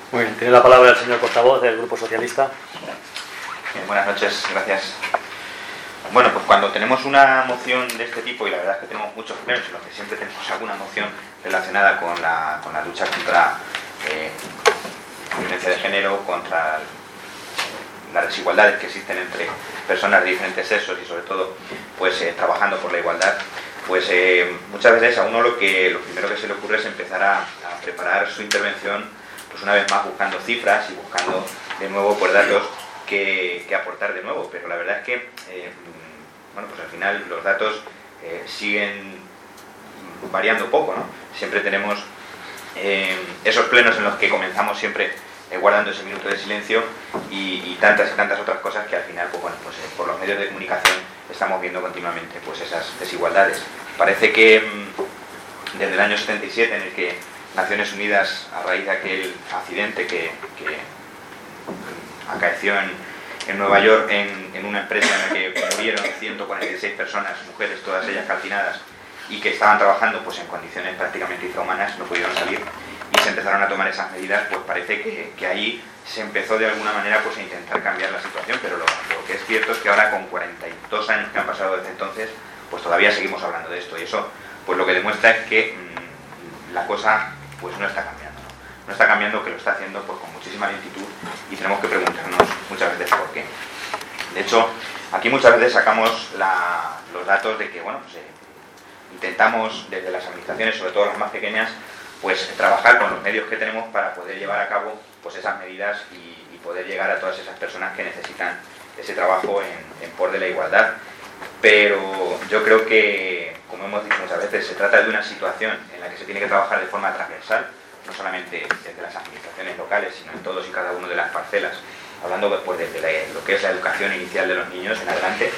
Muy bien, tiene la palabra el señor portavoz del Grupo Socialista. Buenas noches, gracias. Bueno, pues cuando tenemos una moción de este tipo, y la verdad es que tenemos muchos plenos en los que siempre tenemos alguna moción relacionada con la lucha contra la violencia de género, contra las desigualdades que existen entre personas de diferentes sexos y sobre todo pues trabajando por la igualdad, pues muchas veces a uno lo primero que se le ocurre es empezar a preparar su intervención, pues una vez más buscando cifras y buscando de nuevo pues datos que aportar de nuevo, pero la verdad es que bueno, pues al final los datos siguen variando poco, ¿no? Siempre tenemos esos plenos en los que comenzamos siempre guardando ese minuto de silencio y tantas otras cosas que al final pues, bueno, pues, por los medios de comunicación estamos viendo continuamente pues esas desigualdades. Parece que desde el año 77, en el que Naciones Unidas, a raíz de aquel accidente que acaeció en Nueva York en una empresa en la que murieron 146 personas, mujeres, todas ellas calcinadas, y que estaban trabajando pues en condiciones prácticamente infrahumanas, no pudieron salir y se empezaron a tomar esas medidas, pues parece que ahí se empezó de alguna manera pues a intentar cambiar la situación, pero lo que es cierto es que ahora con 42 años que han pasado desde entonces, pues todavía seguimos hablando de esto, y eso pues lo que demuestra es que la cosa pues no está cambiando, no está cambiando, que lo está haciendo pues con muchísima lentitud, y tenemos que preguntarnos muchas veces por qué. De hecho, aquí muchas veces sacamos los datos de que, bueno, pues intentamos desde las administraciones, sobre todo las más pequeñas, pues trabajar con los medios que tenemos para poder llevar a cabo pues esas medidas y poder llegar a todas esas personas que necesitan ese trabajo en pos de la igualdad. Pero yo creo que, como hemos dicho muchas veces, se trata de una situación en la que se tiene que trabajar de forma transversal, no solamente desde las administraciones locales, sino en todos y cada uno de las parcelas, hablando después de lo que es la educación inicial de los niños en adelante.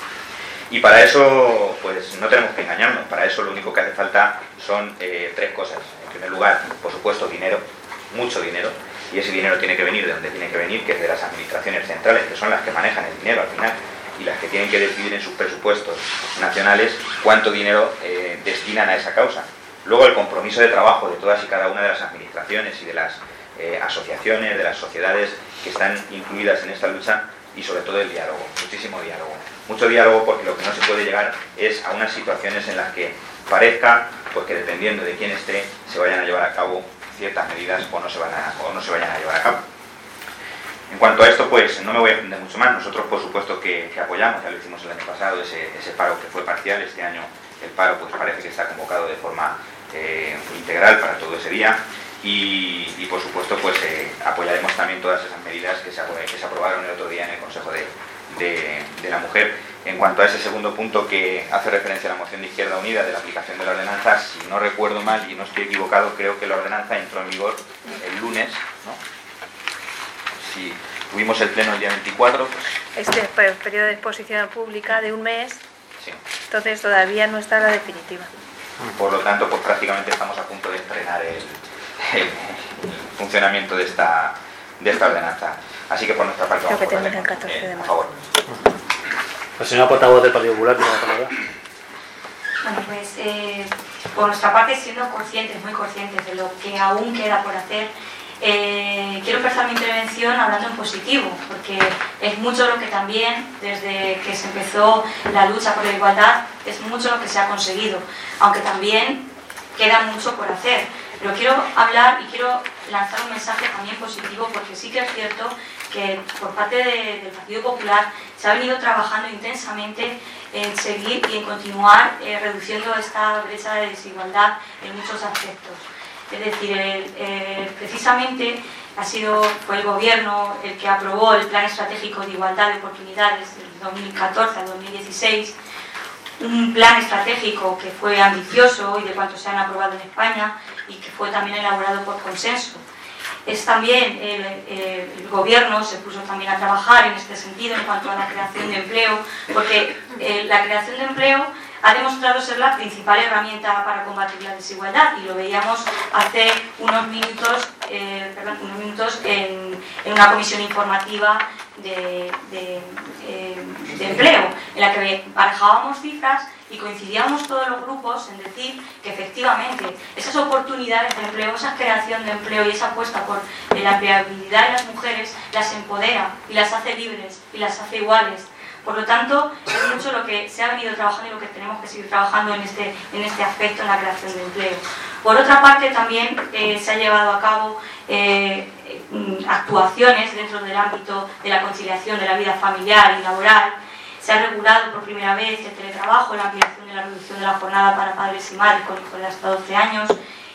Y para eso, pues no tenemos que engañarnos, para eso lo único que hace falta son tres cosas. En primer lugar, por supuesto, dinero, mucho dinero, y ese dinero tiene que venir de donde tiene que venir, que es de las administraciones centrales, que son las que manejan el dinero al final, y las que tienen que decidir en sus presupuestos nacionales cuánto dinero destinan a esa causa. Luego el compromiso de trabajo de todas y cada una de las administraciones y de las asociaciones, de las sociedades que están incluidas en esta lucha, y sobre todo el diálogo, muchísimo diálogo. Mucho diálogo, porque lo que no se puede llegar es a unas situaciones en las que parezca pues que dependiendo de quién esté se vayan a llevar a cabo ciertas medidas o no se vayan a llevar a cabo. En cuanto a esto, pues no me voy a extender mucho más. Nosotros por supuesto que apoyamos, ya lo hicimos el año pasado, ese paro que fue parcial. Este año el paro pues parece que está convocado de forma integral para todo ese día, y por supuesto pues apoyaremos también todas esas medidas que se aprobaron el otro día en el Consejo de la Mujer. En cuanto a ese segundo punto que hace referencia a la moción de Izquierda Unida de la aplicación de la ordenanza, si no recuerdo mal y no estoy equivocado, creo que la ordenanza entró en vigor el lunes, ¿no? Si tuvimos el pleno el día 24, pues... Este periodo de exposición pública de un mes, sí. Entonces todavía no está la definitiva. Por lo tanto, pues prácticamente estamos a punto de estrenar el funcionamiento de esta ordenanza. Así que por nuestra parte Creo vamos que a termina el 14 de por marzo. favor. La señora portavoz del Partido Popular tiene la palabra. Bueno, pues por nuestra parte, siendo conscientes, muy conscientes de lo que aún queda por hacer, quiero empezar mi intervención hablando en positivo, porque es mucho lo que también, desde que se empezó la lucha por la igualdad, es mucho lo que se ha conseguido, aunque también queda mucho por hacer. Pero quiero hablar y quiero lanzar un mensaje también positivo, porque sí que es cierto que por parte del Partido Popular se ha venido trabajando intensamente en seguir y en continuar reduciendo esta brecha de desigualdad en muchos aspectos. Es decir, precisamente fue el Gobierno el que aprobó el Plan Estratégico de Igualdad de Oportunidades del 2014 al 2016, un plan estratégico que fue ambicioso y de cuantos se han aprobado en España y que fue también elaborado por consenso. Es también el Gobierno se puso también a trabajar en este sentido en cuanto a la creación de empleo, porque la creación de empleo ha demostrado ser la principal herramienta para combatir la desigualdad, y lo veíamos hace unos minutos en una comisión informativa empleo, en la que barajábamos cifras y coincidíamos todos los grupos en decir que efectivamente esas oportunidades de empleo, esa creación de empleo y esa apuesta por la empleabilidad de las mujeres las empodera y las hace libres y las hace iguales. Por lo tanto, es mucho lo que se ha venido trabajando y lo que tenemos que seguir trabajando en este aspecto, en la creación de empleo. Por otra parte, también se ha llevado a cabo actuaciones dentro del ámbito de la conciliación de la vida familiar y laboral. Se ha regulado por primera vez el teletrabajo, la ampliación de la reducción de la jornada para padres y madres con hijos de hasta 12 años,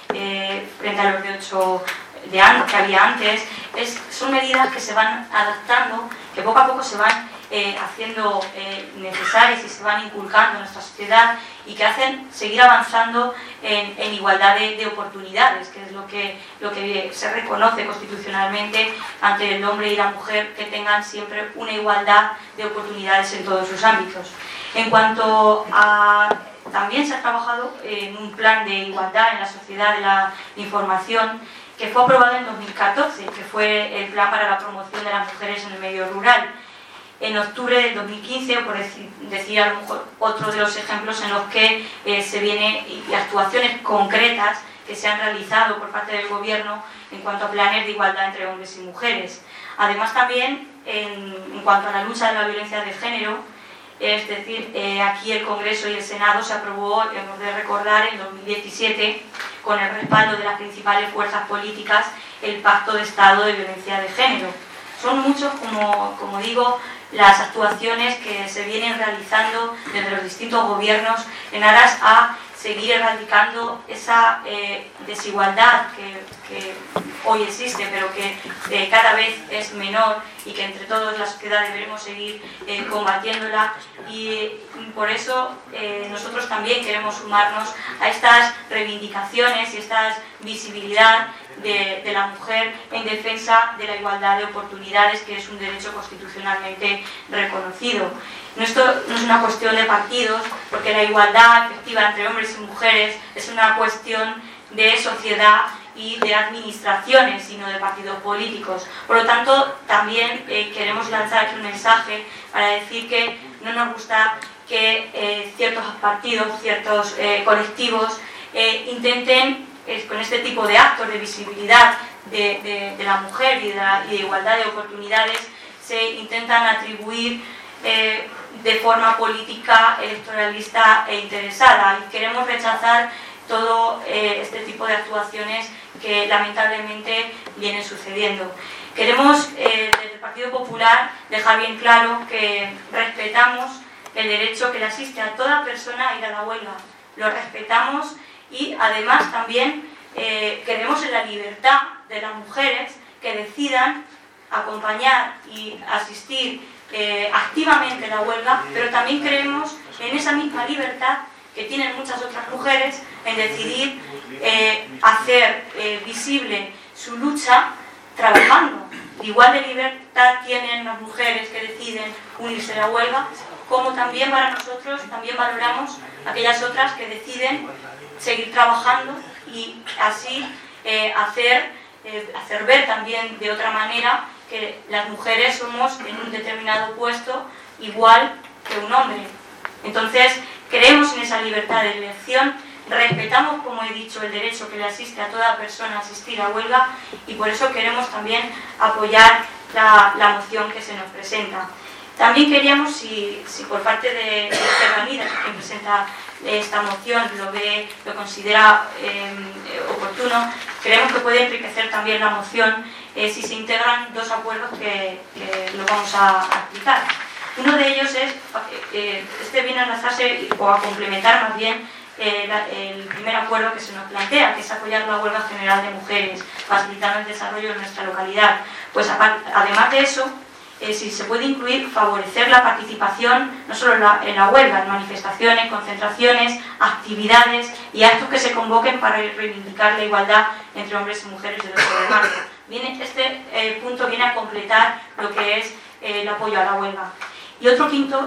frente a los de 8 que había antes. Son medidas que se van adaptando, que poco a poco se van haciendo necesarias y se van inculcando en nuestra sociedad y que hacen seguir avanzando en igualdad de oportunidades, que es lo que se reconoce constitucionalmente ante el hombre y la mujer, que tengan siempre una igualdad de oportunidades en todos sus ámbitos. En cuanto a... También se ha trabajado en un plan de igualdad en la sociedad de la información que fue aprobado en 2014, que fue el plan para la promoción de las mujeres en el medio rural. En octubre del 2015, por decir a lo mejor otro de los ejemplos en los que se viene, y actuaciones concretas que se han realizado por parte del Gobierno en cuanto a planes de igualdad entre hombres y mujeres. Además, también en cuanto a la lucha de la violencia de género, es decir, aquí el Congreso y el Senado se aprobó, hemos de recordar, en 2017, con el respaldo de las principales fuerzas políticas, el Pacto de Estado de Violencia de Género. Son muchos, como digo, las actuaciones que se vienen realizando desde los distintos gobiernos en aras a seguir erradicando esa desigualdad que hoy existe, pero que cada vez es menor y que entre todos la sociedad deberemos seguir combatiéndola. Y por eso nosotros también queremos sumarnos a estas reivindicaciones y esta visibilidad de la mujer en defensa de la igualdad de oportunidades, que es un derecho constitucionalmente reconocido. Esto no es una cuestión de partidos, porque la igualdad efectiva entre hombres y mujeres es una cuestión de sociedad y de administraciones, sino de partidos políticos. Por lo tanto, también queremos lanzar aquí un mensaje para decir que no nos gusta que ciertos partidos, ciertos colectivos intenten, con este tipo de actos de visibilidad de la mujer y de igualdad de oportunidades, se intentan atribuir de forma política, electoralista e interesada. Y queremos rechazar todo este tipo de actuaciones que lamentablemente vienen sucediendo. Queremos, desde el Partido Popular, dejar bien claro que respetamos el derecho que le asiste a toda persona a ir a la huelga. Lo respetamos y además también queremos en la libertad de las mujeres que decidan acompañar y asistir activamente a la huelga, pero también creemos en esa misma libertad que tienen muchas otras mujeres en decidir hacer visible su lucha trabajando. Igual de libertad tienen las mujeres que deciden unirse a la huelga, como también para nosotros también valoramos aquellas otras que deciden seguir trabajando y así hacer ver también de otra manera que las mujeres somos en un determinado puesto igual que un hombre. Entonces, creemos en esa libertad de elección, respetamos, como he dicho, el derecho que le asiste a toda persona a asistir a huelga y por eso queremos también apoyar la moción que se nos presenta. También queríamos, si por parte de Izquierda Unida, quien presenta esta moción, lo considera oportuno, creemos que puede enriquecer también la moción si se integran dos acuerdos que lo vamos a explicar. Uno de ellos es, viene a enlazarse o a complementar más bien el primer acuerdo que se nos plantea, que es apoyar la huelga general de mujeres, facilitando el desarrollo de nuestra localidad. Pues además de eso, si se puede incluir, favorecer la participación no solo en la huelga, en manifestaciones, concentraciones, actividades y actos que se convoquen para reivindicar la igualdad entre hombres y mujeres del 8 de marzo. Este punto viene a completar lo que es el apoyo a la huelga. Y otro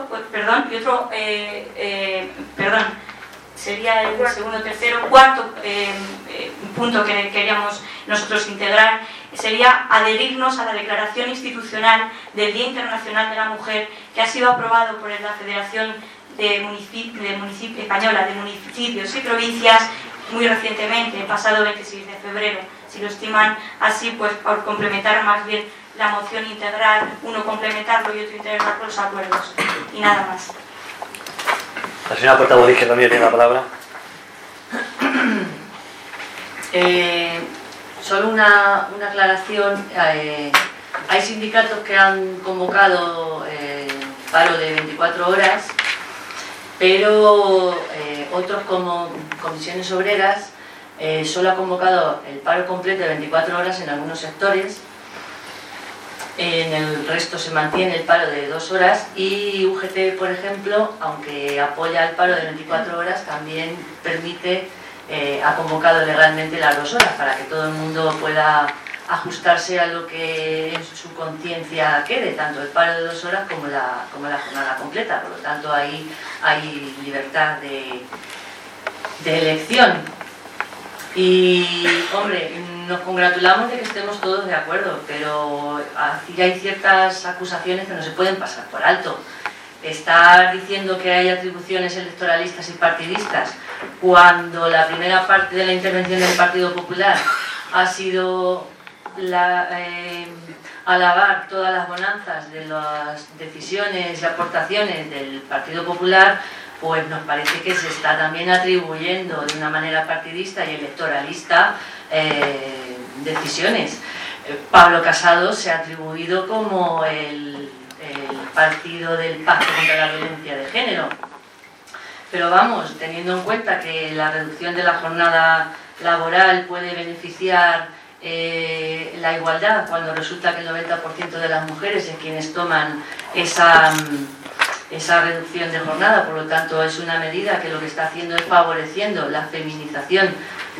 sería el segundo, tercero, cuarto punto que queríamos nosotros integrar sería adherirnos a la Declaración Institucional del Día Internacional de la Mujer, que ha sido aprobado por la Federación Española de Municipios y Provincias muy recientemente, el pasado 26 de febrero. Si lo estiman así, pues por complementar más bien la moción integral, uno complementarlo y otro integrar los acuerdos. Y nada más. La señora portavoz de Izquierda Unida tiene la palabra. Solo una aclaración. Hay sindicatos que han convocado paro de 24 horas, pero otros, como Comisiones Obreras, solo ha convocado el paro completo de 24 horas en algunos sectores. En el resto se mantiene el paro de 2 horas y UGT, por ejemplo, aunque apoya el paro de 24 horas, también permite, ha convocado legalmente las 2 horas para que todo el mundo pueda ajustarse a lo que en su conciencia quede, tanto el paro de 2 horas como la jornada completa. Por lo tanto, ahí hay libertad de elección. Y, hombre, nos congratulamos de que estemos todos de acuerdo, pero así hay ciertas acusaciones que no se pueden pasar por alto. Estar diciendo que hay atribuciones electoralistas y partidistas cuando la primera parte de la intervención del Partido Popular ha sido alabar todas las bonanzas de las decisiones y aportaciones del Partido Popular, pues nos parece que se está también atribuyendo de una manera partidista y electoralista decisiones. Pablo Casado se ha atribuido como el partido del pacto contra la violencia de género. Pero vamos, teniendo en cuenta que la reducción de la jornada laboral puede beneficiar la igualdad, cuando resulta que el 90% de las mujeres es quienes toman esa reducción de jornada, por lo tanto es una medida que lo que está haciendo es favoreciendo la feminización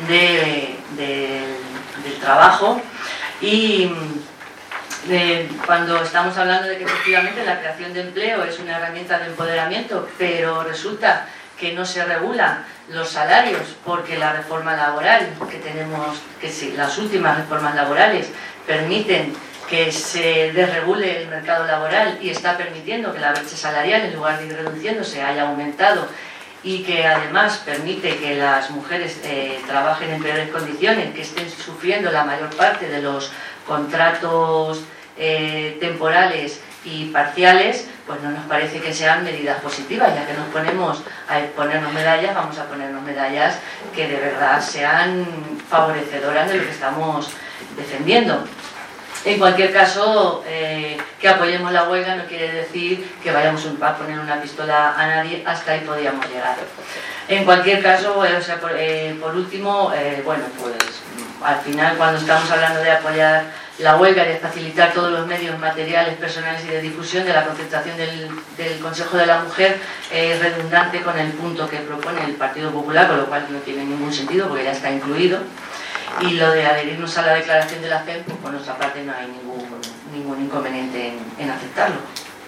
del trabajo. Y cuando estamos hablando de que efectivamente la creación de empleo es una herramienta de empoderamiento, pero resulta que no se regulan los salarios porque la reforma laboral que tenemos, que sí, las últimas reformas laborales permiten que se desregule el mercado laboral y está permitiendo que la brecha salarial, en lugar de ir reduciéndose, haya aumentado, y que además permite que las mujeres trabajen en peores condiciones, que estén sufriendo la mayor parte de los contratos temporales y parciales, pues no nos parece que sean medidas positivas. Ya que nos ponemos a ponernos medallas, vamos a ponernos medallas que de verdad sean favorecedoras de lo que estamos defendiendo. En cualquier caso, que apoyemos la huelga no quiere decir que vayamos a poner una pistola a nadie, hasta ahí podíamos llegar. En cualquier caso, por último, bueno, pues al final, cuando estamos hablando de apoyar la huelga y de facilitar todos los medios materiales, personales y de difusión de la concertación del Consejo de la Mujer, es redundante con el punto que propone el Partido Popular, con lo cual no tiene ningún sentido porque ya está incluido. Y lo de adherirnos a la declaración de la FEM, pues por nuestra parte no hay ningún inconveniente en aceptarlo.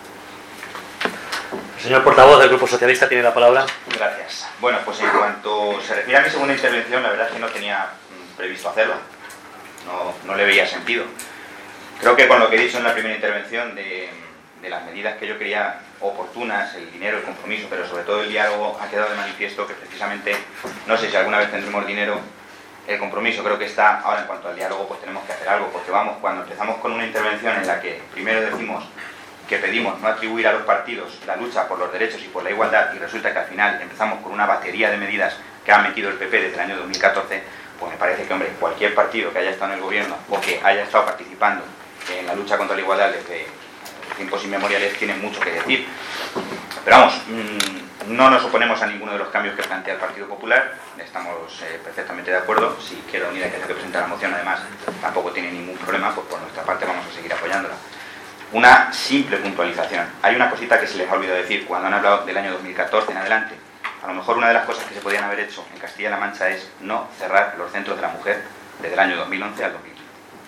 El señor portavoz del Grupo Socialista tiene la palabra. Gracias. Bueno, pues en cuanto se refiere a mi segunda intervención, la verdad es que no tenía previsto hacerla. No le veía sentido. Creo que con lo que he dicho en la primera intervención de las medidas que yo creía oportunas, el dinero, el compromiso, pero sobre todo el diálogo, ha quedado de manifiesto que precisamente, no sé si alguna vez tendremos dinero, el compromiso creo que está. Ahora, en cuanto al diálogo, pues tenemos que hacer algo, porque vamos, cuando empezamos con una intervención en la que primero decimos que pedimos no atribuir a los partidos la lucha por los derechos y por la igualdad, y resulta que al final empezamos con una batería de medidas que ha metido el PP desde el año 2014, pues me parece que, hombre, cualquier partido que haya estado en el gobierno o que haya estado participando en la lucha contra la igualdad desde tiempos inmemoriales tiene mucho que decir. Pero vamos, no nos oponemos a ninguno de los cambios que plantea el Partido Popular, estamos perfectamente de acuerdo. Si Izquierda Unida, que es el que presenta la moción, además tampoco tiene ningún problema, pues por nuestra parte vamos a seguir apoyándola. Una simple puntualización. Hay una cosita que se les ha olvidado decir cuando han hablado del año 2014 en adelante. A lo mejor una de las cosas que se podían haber hecho en Castilla-La Mancha es no cerrar los centros de la mujer desde el año 2011 al 2015.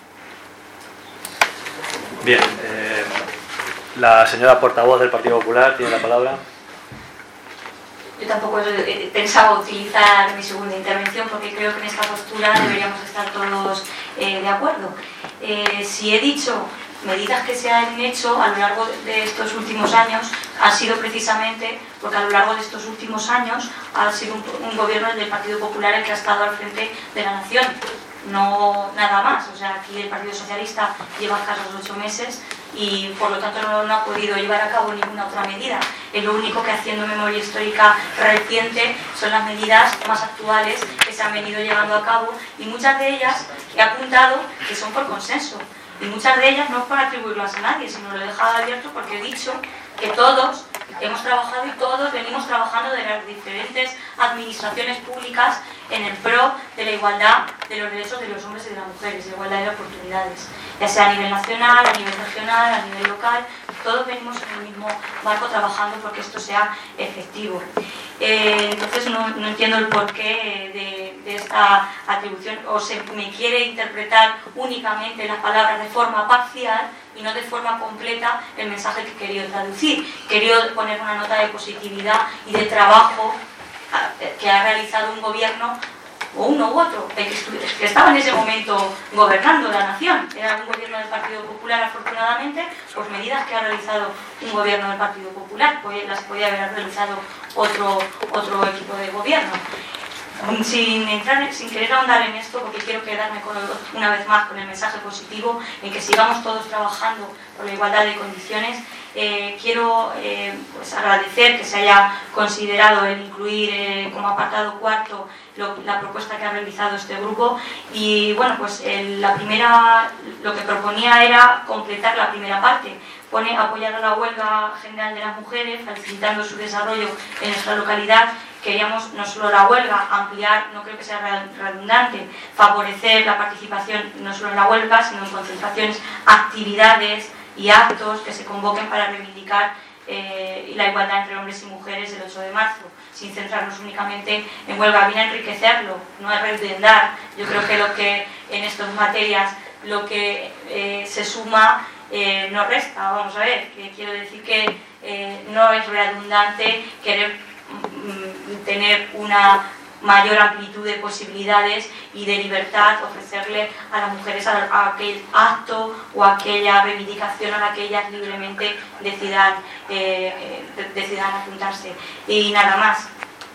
Bien, la señora portavoz del Partido Popular tiene la palabra. Yo tampoco he pensado utilizar mi segunda intervención porque creo que en esta postura deberíamos estar todos de acuerdo. Si he dicho medidas que se han hecho a lo largo de estos últimos años, ha sido precisamente porque a lo largo de estos últimos años ha sido un gobierno del Partido Popular el que ha estado al frente de la nación, no nada más. O sea, aquí el Partido Socialista lleva escasos 8 meses y por lo tanto no ha podido llevar a cabo ninguna otra medida. Es lo único que, haciendo memoria histórica reciente, son las medidas más actuales que se han venido llevando a cabo, y muchas de ellas he apuntado que son por consenso. Y muchas de ellas no es para atribuirlas a nadie, sino lo he dejado abierto porque he dicho que todos hemos trabajado y todos venimos trabajando de las diferentes administraciones públicas en el pro de la igualdad de los derechos de los hombres y de las mujeres, de igualdad de oportunidades, ya sea a nivel nacional, a nivel regional, a nivel local. Todos venimos en el mismo marco trabajando porque esto sea efectivo. Entonces no entiendo el porqué de esta atribución, o se me quiere interpretar únicamente las palabras de forma parcial y no de forma completa el mensaje que he querido traducir. He querido poner una nota de positividad y de trabajo que ha realizado un gobierno, o uno u otro, que estaba en ese momento gobernando la nación. Era un gobierno del Partido Popular, afortunadamente, pues medidas que ha realizado un gobierno del Partido Popular, pues las podía haber realizado otro equipo de gobierno. Sin querer ahondar en esto, porque quiero quedarme una vez más con el mensaje positivo en que sigamos todos trabajando por la igualdad de condiciones. Quiero pues agradecer que se haya considerado el incluir como apartado cuarto la propuesta que ha realizado este grupo, y bueno, pues lo que proponía era completar la primera parte. Pone apoyar a la huelga general de las mujeres, facilitando su desarrollo en nuestra localidad. Queríamos no solo la huelga, ampliar, no creo que sea redundante, favorecer la participación no solo en la huelga, sino en concentraciones, actividades y actos que se convoquen para reivindicar la igualdad entre hombres y mujeres el 8 de marzo, sin centrarnos únicamente en huelga. Viene a enriquecerlo, no a redundar. Yo creo que lo que en estas materias lo que se suma no resta. Vamos a ver, quiero decir que no es redundante querer tener una mayor amplitud de posibilidades y de libertad, ofrecerle a las mujeres a aquel acto o aquella reivindicación a la que ellas libremente decidan apuntarse. Y nada más.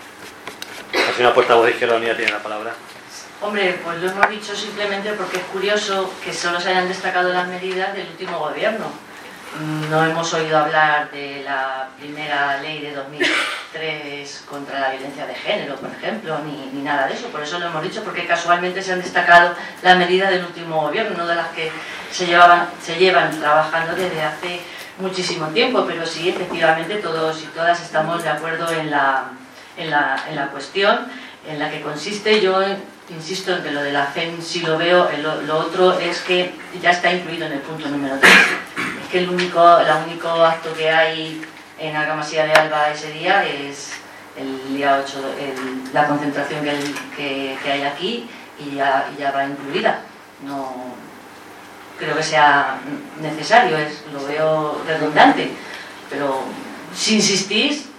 La señora portavoz de Izquierda Unida tiene la palabra. Hombre, pues lo hemos dicho simplemente porque es curioso que solo se hayan destacado las medidas del último gobierno. No hemos oído hablar de la primera ley de 2003 contra la violencia de género, por ejemplo, ni nada de eso. Por eso lo hemos dicho, porque casualmente se han destacado las medidas del último gobierno, no de las que se llevan trabajando desde hace muchísimo tiempo. Pero sí, efectivamente, todos y todas estamos de acuerdo en la cuestión, en la que consiste. Yo insisto en que lo de la FEM sí lo veo, lo otro es que ya está incluido en el punto número 3. Es que el único acto que hay en Argamasilla de Alba ese día es el día 8, la concentración que hay aquí, y ya va incluida. No creo que sea necesario, lo veo redundante, pero si insistís,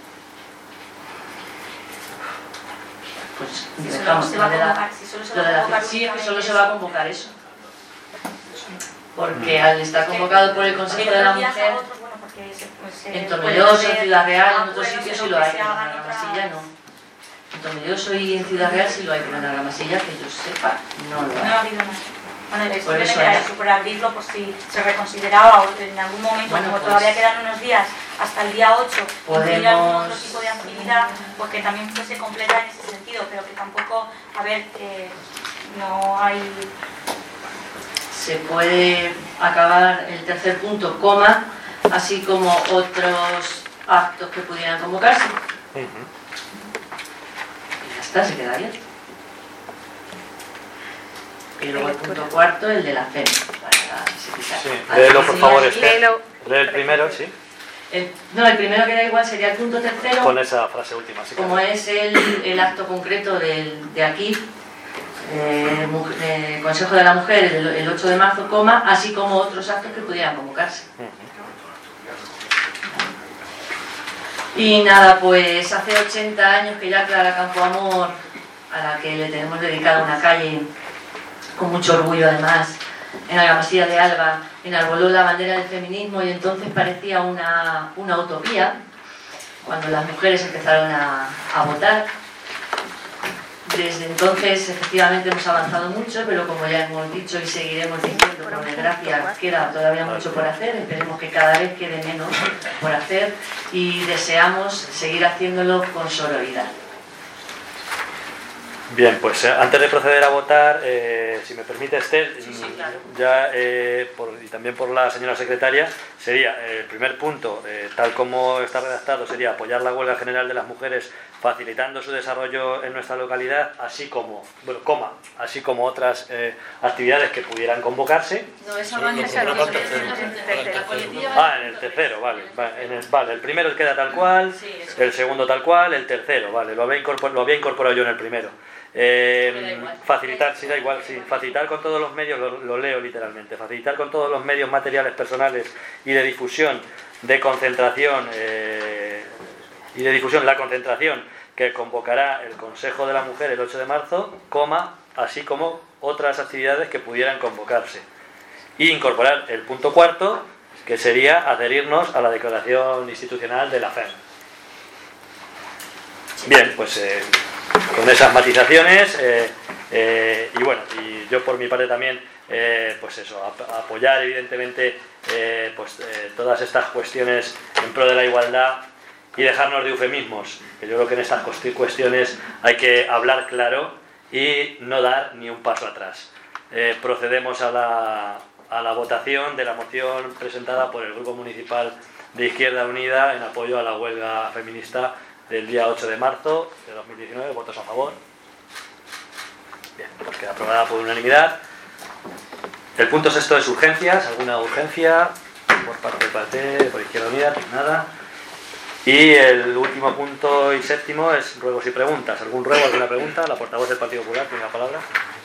pues dejamos sí, es que solo se va a convocar eso, porque al estar convocado por el Consejo de la Mujer en Tomelloso, en Ciudad Real, en otros sitios sí lo hay, pero en Argamasilla no. En Tomelloso y en Ciudad Real sí lo hay, pero en Argamasilla, que yo sepa, no lo hay. No ha habido nada. Bueno, simplemente era eso, por abrirlo por si se reconsideraba, o en algún momento, bueno, como todavía quedan unos días hasta el día 8, incluir algún otro tipo de actividad, pues que también fuese completa en ese sentido, pero que tampoco, a ver, no hay... Se puede acabar el tercer punto, coma, así como otros actos que pudieran convocarse. Y ya está, se queda abierto. Y luego el punto cuarto, el de la FEM. Sí, léelo por favor. Lee el primero, sí. El primero que da igual sería el punto tercero. Con esa frase última, sí. Como es el acto concreto de aquí, Consejo de la Mujer, el 8 de marzo, coma, así como otros actos que pudieran convocarse. Y nada, pues hace 80 años que ya Clara Campoamor, a la que le tenemos dedicado una calle con mucho orgullo además, en Argamasilla de Alba enarboló la bandera del feminismo y entonces parecía una utopía, cuando las mujeres empezaron a votar. Desde entonces, efectivamente, hemos avanzado mucho, pero como ya hemos dicho y seguiremos diciendo, por desgracia, queda todavía mucho por hacer. Esperemos que cada vez quede menos por hacer y deseamos seguir haciéndolo con sororidad. Bien, pues antes de proceder a votar, si me permite, Esther, Sí, claro. ya, y también por la señora secretaria, sería el primer punto, tal como está redactado, sería apoyar la huelga general de las mujeres facilitando su desarrollo en nuestra localidad, así como, bueno, así como otras actividades que pudieran convocarse. No, esa en el tercero, vale. Vale, el primero queda tal cual, el segundo tal cual, el tercero, vale, lo había incorporado yo en el primero. Facilitar, sí, da igual, sí, facilitar con todos los medios, lo leo literalmente, facilitar con todos los medios materiales, personales y de difusión, de concentración la concentración que convocará el Consejo de la Mujer el 8 de marzo, así como otras actividades que pudieran convocarse. Y incorporar el punto cuarto, que sería adherirnos a la declaración institucional de la FEM. Bien, pues con esas matizaciones y bueno, y yo por mi parte también pues eso, apoyar evidentemente todas estas cuestiones en pro de la igualdad y dejarnos de eufemismos, que yo creo que en estas cuestiones hay que hablar claro y no dar ni un paso atrás. Procedemos a la votación de la moción presentada por el Grupo Municipal de Izquierda Unida en apoyo a la huelga feminista del día 8 de marzo de 2019. ¿Votos a favor? Bien, pues queda aprobada por unanimidad. El punto sexto es urgencias. ¿Alguna urgencia por parte del PP, por Izquierda Unida? Nada. Y el último punto y séptimo es ruegos y preguntas. ¿Algún ruego, alguna pregunta? La portavoz del Partido Popular tiene la palabra.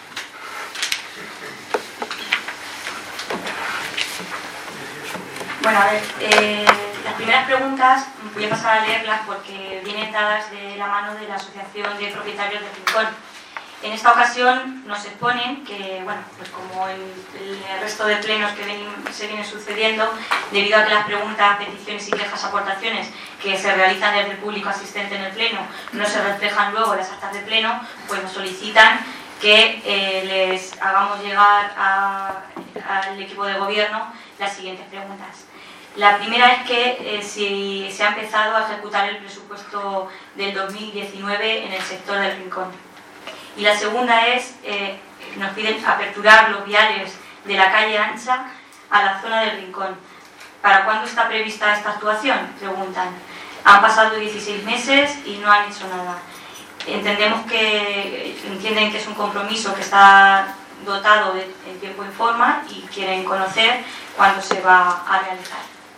Bueno, a ver, las primeras preguntas voy a pasar a leerlas porque vienen dadas de la mano de la Asociación de Propietarios de Rincón. En esta ocasión nos exponen que, bueno, pues como en el resto de plenos que se vienen sucediendo, debido a que las preguntas, peticiones y quejas, aportaciones que se realizan desde el público asistente en el pleno no se reflejan luego en las actas de pleno, pues nos solicitan que les hagamos llegar al equipo de gobierno las siguientes preguntas. La primera es que si se ha empezado a ejecutar el presupuesto del 2019 en el sector del Rincón. Y la segunda es, nos piden aperturar los viales de la calle Ancha a la zona del Rincón. ¿Para cuándo está prevista esta actuación?, preguntan. Han pasado 16 meses y no han hecho nada. Entienden que es un compromiso que está dotado en tiempo y forma y quieren conocer cuándo se va a realizar.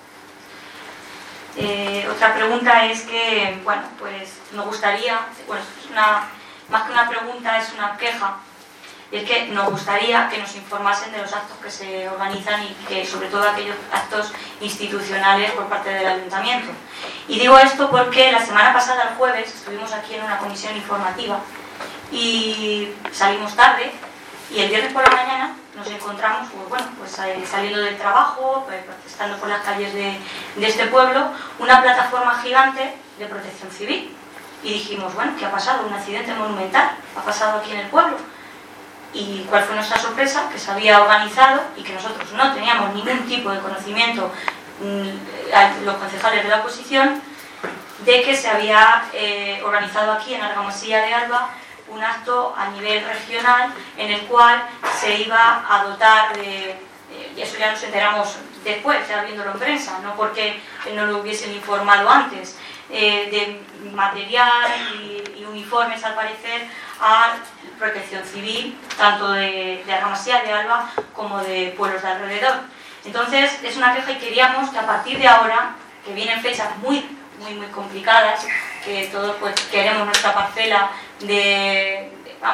Otra pregunta es que, bueno, pues nos gustaría, bueno, más que una pregunta es una queja, y es que nos gustaría que nos informasen de los actos que se organizan y que sobre todo aquellos actos institucionales por parte del Ayuntamiento. Y digo esto porque la semana pasada, el jueves, estuvimos aquí en una comisión informativa y salimos tarde y el viernes por la mañana nos encontramos, pues saliendo del trabajo, pues, protestando por las calles de este pueblo, una plataforma gigante de protección civil. Y dijimos, bueno, ¿qué ha pasado? Un accidente monumental ha pasado aquí en el pueblo. ¿Y cuál fue nuestra sorpresa? Que se había organizado y que nosotros no teníamos ningún tipo de conocimiento, los concejales de la oposición, de que se había organizado aquí en Argamasilla de Alba un acto a nivel regional en el cual se iba a dotar de, y eso ya nos enteramos después, ya viéndolo en prensa, no porque no lo hubiesen informado antes, de material y uniformes, al parecer, a protección civil, tanto de Argamasilla de Alba como de pueblos de alrededor. Entonces, es una queja y queríamos que a partir de ahora, que vienen fechas muy complicadas, que todos pues queremos nuestra parcela de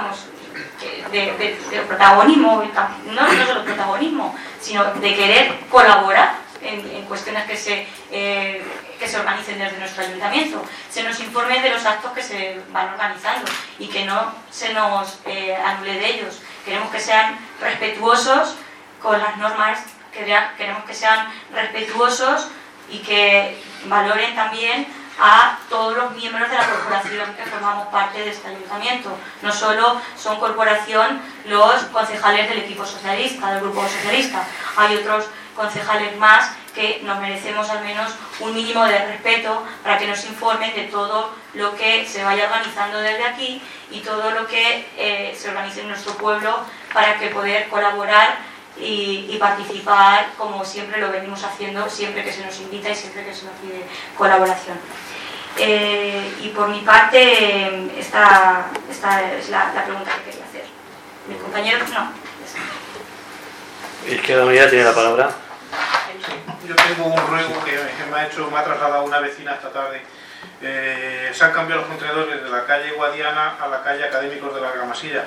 protagonismo, no solo protagonismo, sino de querer colaborar en cuestiones que se organicen desde nuestro ayuntamiento. Se nos informe de los actos que se van organizando y que no se nos anule de ellos. Queremos que sean respetuosos con las normas, queremos que sean respetuosos y que valoren también a todos los miembros de la corporación que formamos parte de este ayuntamiento. No solo son corporación los concejales del equipo socialista, del grupo socialista, hay otros concejales más que nos merecemos al menos un mínimo de respeto para que nos informen de todo lo que se vaya organizando desde aquí y todo lo que se organice en nuestro pueblo para que poder colaborar y participar como siempre lo venimos haciendo, siempre que se nos invita y siempre que se nos pide colaboración. Y por mi parte, esta es la pregunta que quería hacer. ¿Mis compañeros? No. Izquierda Unida tiene la palabra. Yo tengo un ruego que me ha trasladado una vecina esta tarde. Se han cambiado los contenedores de la calle Guadiana a la calle Académicos de la Gramasilla.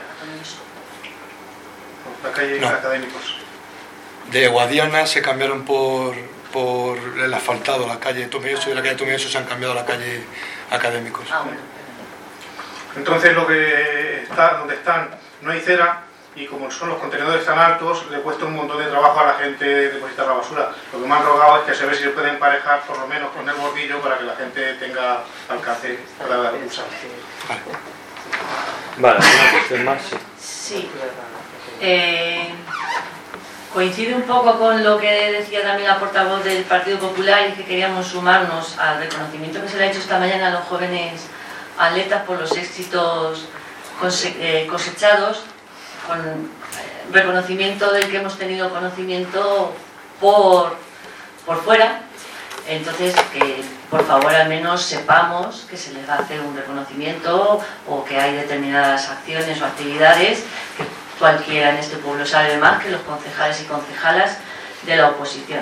La calle Académicos. De Guadiana se cambiaron por el asfaltado, la calle Tomelloso, y de la calle Tomelloso se han cambiado a la calle Académicos. Entonces donde están no hay cera, y como son los contenedores tan altos, le cuesta un montón de trabajo a la gente depositar la basura. Lo que me han rogado es que se ve si se puede emparejar, por lo menos con el bordillo, para que la gente tenga alcance para usar. Vale, ¿una cuestión más? Sí. Coincide un poco con lo que decía también la portavoz del Partido Popular, y que queríamos sumarnos al reconocimiento que se le ha hecho esta mañana a los jóvenes atletas por los éxitos cosechados, con reconocimiento del que hemos tenido conocimiento por fuera. Entonces, que por favor al menos sepamos que se les va a hacer un reconocimiento, o que hay determinadas acciones o actividades que cualquiera en este pueblo sabe más que los concejales y concejalas de la oposición.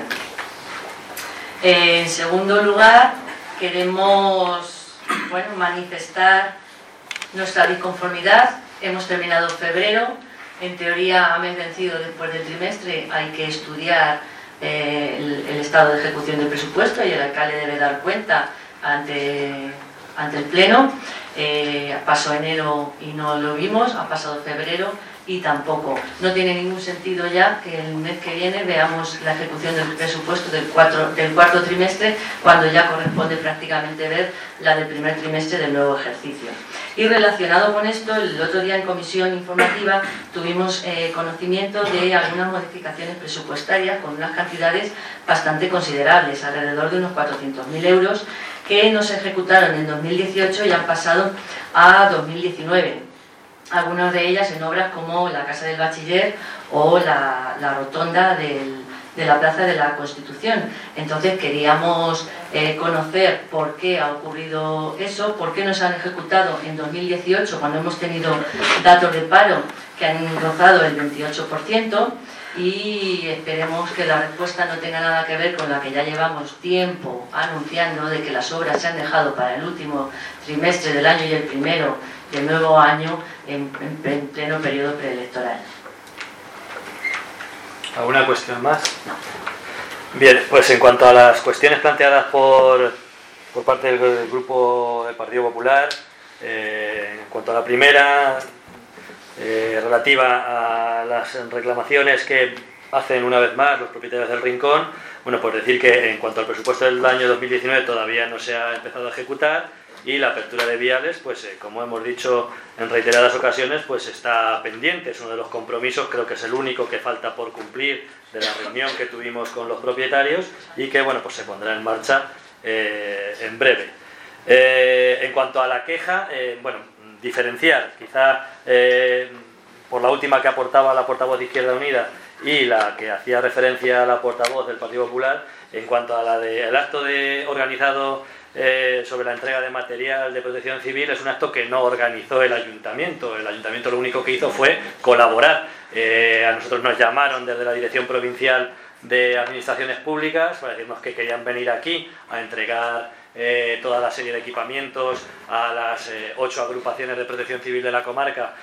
En segundo lugar, queremos manifestar nuestra disconformidad. Hemos terminado febrero, en teoría a mes vencido después del trimestre hay que estudiar el estado de ejecución del presupuesto, y el alcalde debe dar cuenta ante el Pleno. Pasó enero y no lo vimos, ha pasado febrero y tampoco. No tiene ningún sentido ya que el mes que viene veamos la ejecución del presupuesto del cuarto trimestre, cuando ya corresponde prácticamente ver la del primer trimestre del nuevo ejercicio. Y relacionado con esto, el otro día en comisión informativa tuvimos conocimiento de algunas modificaciones presupuestarias con unas cantidades bastante considerables, alrededor de unos 400.000 euros, que no se ejecutaron en 2018 y han pasado a 2019. Algunas de ellas en obras como la Casa del Bachiller o la rotonda de la Plaza de la Constitución. Entonces queríamos conocer por qué ha ocurrido eso, por qué no se han ejecutado en 2018, cuando hemos tenido datos de paro que han rozado el 28%, y esperemos que la respuesta no tenga nada que ver con la que ya llevamos tiempo anunciando, de que las obras se han dejado para el último trimestre del año y el primero del nuevo año en pleno periodo preelectoral. ¿Alguna cuestión más? No. Bien, pues en cuanto a las cuestiones planteadas por parte del Grupo del Partido Popular, en cuanto a la primera, relativa a las reclamaciones que hacen una vez más los propietarios del Rincón, bueno, pues decir que en cuanto al presupuesto del año 2019 todavía no se ha empezado a ejecutar, y la apertura de viales, pues como hemos dicho en reiteradas ocasiones, pues está pendiente. Es uno de los compromisos, creo que es el único que falta por cumplir de la reunión que tuvimos con los propietarios, y que bueno, pues se pondrá en marcha en breve. En cuanto a la queja, bueno, diferenciar quizá por la última que aportaba la portavoz de Izquierda Unida y la que hacía referencia a la portavoz del Partido Popular, en cuanto a la del acto organizado sobre la entrega de material de protección civil, es un acto que no organizó el ayuntamiento. El ayuntamiento lo único que hizo fue colaborar. A nosotros nos llamaron desde la Dirección Provincial de Administraciones Públicas para decirnos que querían venir aquí a entregar toda la serie de equipamientos a las 8 agrupaciones de protección civil de la comarca,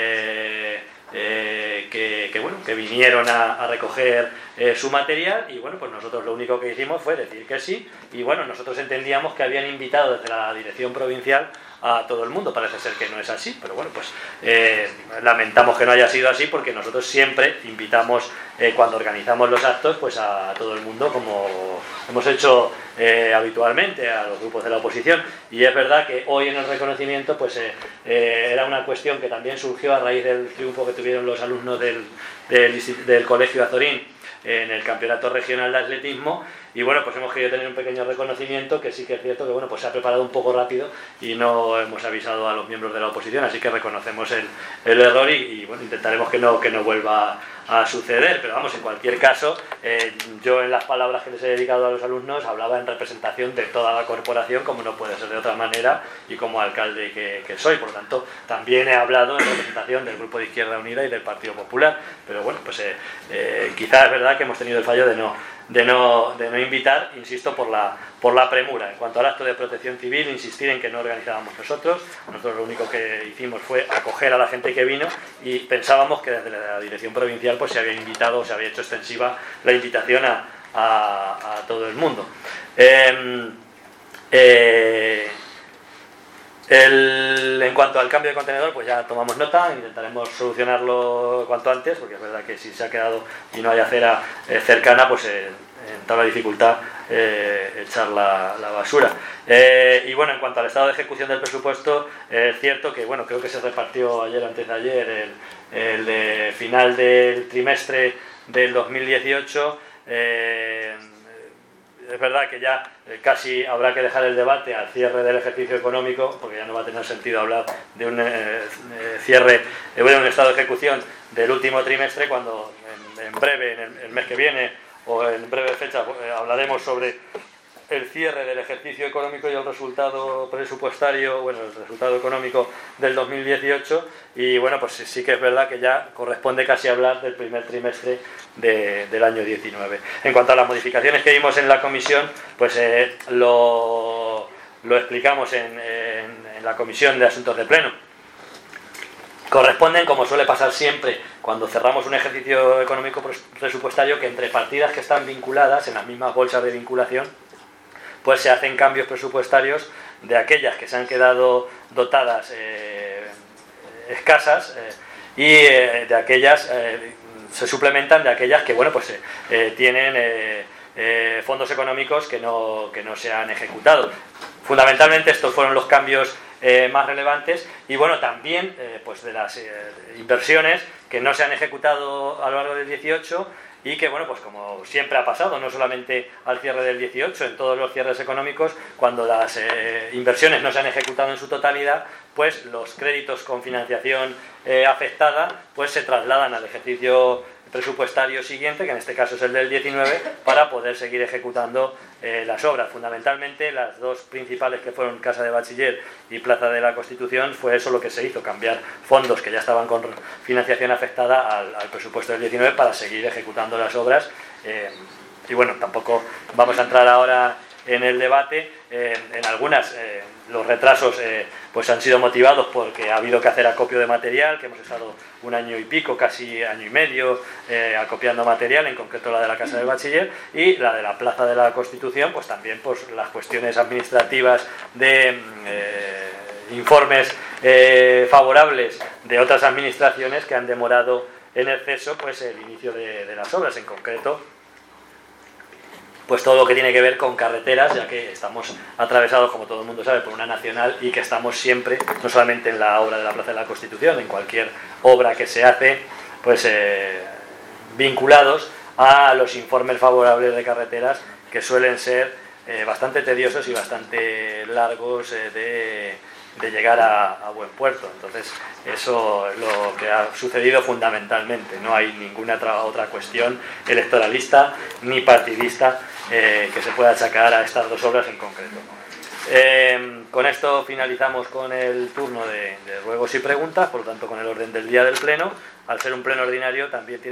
que vinieron a recoger su material, y bueno, pues nosotros lo único que hicimos fue decir que sí, y bueno, nosotros entendíamos que habían invitado desde la Dirección Provincial a todo el mundo. Parece ser que no es así, pero bueno, pues lamentamos que no haya sido así, porque nosotros siempre invitamos, cuando organizamos los actos, pues a todo el mundo, como hemos hecho habitualmente, a los grupos de la oposición. Y es verdad que hoy en el reconocimiento pues era una cuestión que también surgió a raíz del triunfo que tuvieron los alumnos del Colegio Azorín en el campeonato regional de atletismo, y bueno, pues hemos querido tener un pequeño reconocimiento, que sí que es cierto que bueno, pues se ha preparado un poco rápido y no hemos avisado a los miembros de la oposición, así que reconocemos el error y bueno, intentaremos que no vuelva a suceder. Pero vamos, en cualquier caso, yo en las palabras que les he dedicado a los alumnos hablaba en representación de toda la corporación, como no puede ser de otra manera, y como alcalde que soy. Por lo tanto, también he hablado en representación del Grupo de Izquierda Unida y del Partido Popular. Pero bueno, pues quizás es verdad que hemos tenido el fallo de no invitar, insisto, por la premura. En cuanto al acto de protección civil, insistir en que no organizábamos nosotros. Nosotros lo único que hicimos fue acoger a la gente que vino, y pensábamos que desde la dirección provincial pues se había invitado, se había hecho extensiva la invitación a todo el mundo. En cuanto al cambio de contenedor, pues ya tomamos nota, intentaremos solucionarlo cuanto antes, porque es verdad que si se ha quedado y no hay acera cercana, pues entra la dificultad echar la basura. Y bueno, en cuanto al estado de ejecución del presupuesto, es cierto que bueno, creo que se repartió ayer, antes de ayer, el de final del trimestre del 2018. Es verdad que ya casi habrá que dejar el debate al cierre del ejercicio económico, porque ya no va a tener sentido hablar de un cierre, de un estado de ejecución del último trimestre, cuando en breve, en el mes que viene o en breve fecha, hablaremos sobre el cierre del ejercicio económico y el resultado presupuestario, bueno, el resultado económico del 2018. Y bueno, pues sí que es verdad que ya corresponde casi hablar del primer trimestre del año 19. En cuanto a las modificaciones que vimos en la comisión, pues lo explicamos en la comisión de asuntos de pleno. Corresponden, como suele pasar siempre cuando cerramos un ejercicio económico presupuestario, que entre partidas que están vinculadas en las mismas bolsas de vinculación, pues se hacen cambios presupuestarios de aquellas que se han quedado dotadas escasas, y de aquellas se suplementan de aquellas que bueno, pues tienen fondos económicos que no se han ejecutado. Fundamentalmente estos fueron los cambios más relevantes, y bueno, también pues de las inversiones que no se han ejecutado a lo largo del 18, y que bueno, pues como siempre ha pasado, no solamente al cierre del 18, en todos los cierres económicos, cuando las inversiones no se han ejecutado en su totalidad, pues los créditos con financiación afectada pues se trasladan al ejercicio presupuestario siguiente, que en este caso es el del 19, para poder seguir ejecutando las obras. Fundamentalmente las dos principales, que fueron Casa de Bachiller y Plaza de la Constitución, fue eso lo que se hizo, cambiar fondos que ya estaban con financiación afectada al presupuesto del 19 para seguir ejecutando las obras. Y bueno, tampoco vamos a entrar ahora en el debate. En algunas los retrasos pues han sido motivados porque ha habido que hacer acopio de material, que hemos estado un año y pico, casi año y medio, acopiando material, en concreto la de la Casa del Bachiller, y la de la Plaza de la Constitución, pues también pues las cuestiones administrativas de informes favorables de otras administraciones que han demorado en exceso pues el inicio de las obras, en concreto pues todo lo que tiene que ver con carreteras, ya que estamos atravesados, como todo el mundo sabe, por una nacional, y que estamos siempre, no solamente en la obra de la Plaza de la Constitución, en cualquier obra que se hace, pues vinculados a los informes favorables de carreteras, que suelen ser bastante tediosos y bastante largos de llegar a buen puerto. Entonces eso es lo que ha sucedido fundamentalmente. No hay ninguna otra cuestión electoralista ni partidista que se pueda achacar a estas dos obras en concreto. Con esto finalizamos con el turno de ruegos y preguntas, por lo tanto con el orden del día del pleno. Al ser un pleno ordinario también tiene